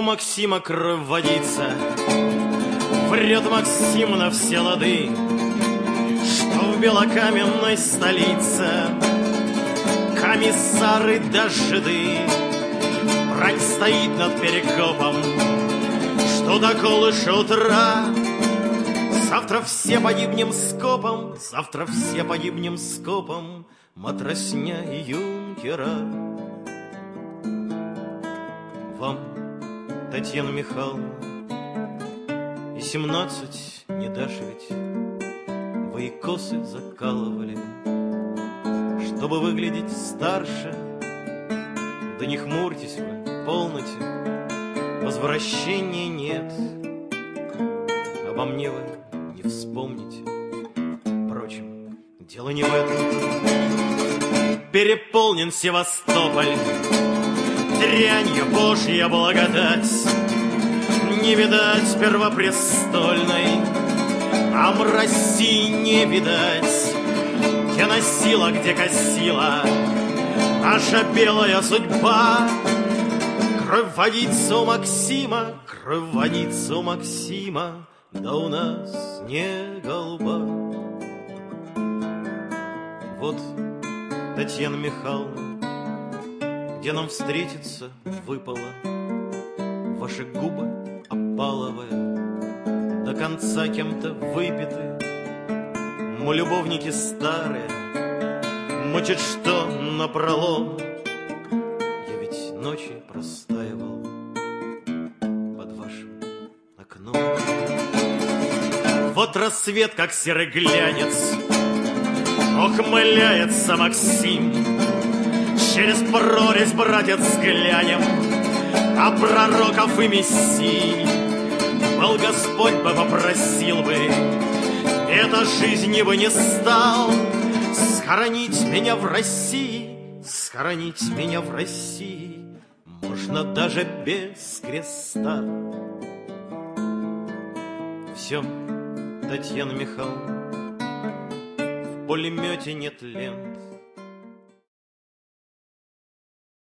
У Максима кровь водится, врет Максим на все лады, что в белокаменной столице комиссары да жиды. Брань стоит над перекопом, что до колыша утра. Завтра все погибнем скопом, завтра все погибнем скопом, матросня и юнкера. Вам, Татьяна Михайловна, и 17 не дашь ведь. Вы и косы закалывали, чтобы выглядеть старше. Да не хмурьтесь вы, полноте, возвращения нет. Обо мне вы не вспомните. Впрочем, дело не в этом. Переполнен Севастополь дрянью Божья благодать. Не видать первопрестольной, а мрази не видать. Где носила, где косила наша белая судьба. Кровь водится у Максима, кровь водится у Максима, да у нас не голуба. Вот, Татьяна Михайловна, где нам встретиться выпало. Ваши губы опаловые, до конца кем-то выпиты. Мы любовники старые, мучит что напролом. Я ведь ночи простаивал под вашим окном. Вот рассвет, как серый глянец, ухмыляется Максим. Через прорезь, братец, взглянем, а пророков и мессий. Был Господь бы попросил бы, эта жизнь бы не стал схоронить меня в России, схоронить меня в России. Можно даже без креста. Все, Татьяна Михайловна, в пулемете нет лент.